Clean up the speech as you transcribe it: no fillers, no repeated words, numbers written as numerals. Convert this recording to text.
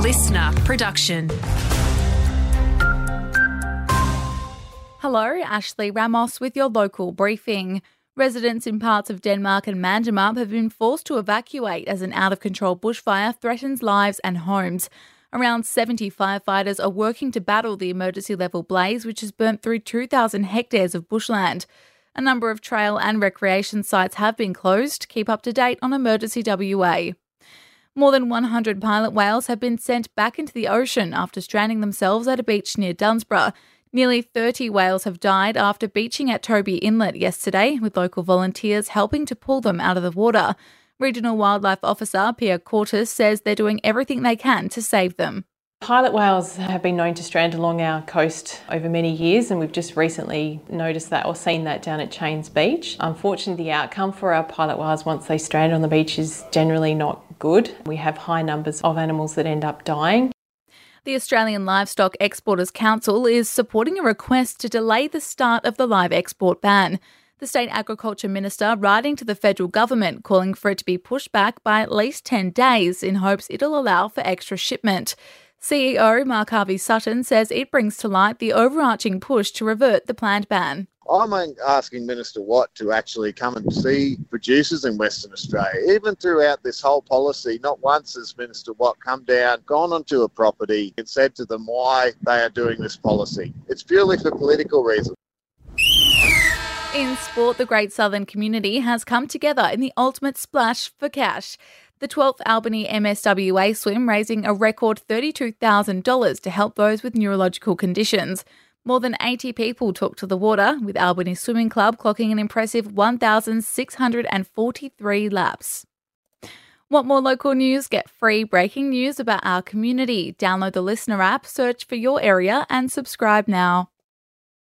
listener production. Hello, Ashley Ramos with your local briefing. Residents in parts of Denmark and Manjimup have been forced to evacuate as an out-of-control bushfire threatens lives and homes. Around 70 firefighters are working to battle the emergency-level blaze, which has burnt through 2,000 hectares of bushland. A number of trail and recreation sites have been closed. Keep up to date on Emergency WA. More than 100 pilot whales have been sent back into the ocean after stranding themselves at a beach near Dunsborough. Nearly 30 whales have died after beaching at Toby Inlet yesterday, with local volunteers helping to pull them out of the water. Regional Wildlife Officer Pierre Cortis says they're doing everything they can to save them. Pilot whales have been known to strand along our coast over many years, and we've just recently noticed that or seen that down at Chains Beach. Unfortunately, the outcome for our pilot whales once they strand on the beach is generally not good. We have high numbers of animals that end up dying. The Australian Livestock Exporters Council is supporting a request to delay the start of the live export ban. The State Agriculture Minister writing to the federal government calling for it to be pushed back by at least 10 days in hopes it'll allow for extra shipment. CEO Mark Harvey-Sutton says it brings to light the overarching push to revert the planned ban. I'm asking Minister Watt to actually come and see producers in Western Australia. Even throughout this whole policy, not once has Minister Watt come down, gone onto a property and said to them why they are doing this policy. It's purely for political reasons. In sport, the Great Southern community has come together in the ultimate splash for cash. The 12th Albany MSWA swim raising a record $32,000 to help those with neurological conditions. More than 80 people took to the water, with Albany Swimming Club clocking an impressive 1,643 laps. Want more local news? Get free breaking news about our community. Download the Listener app, search for your area and subscribe now.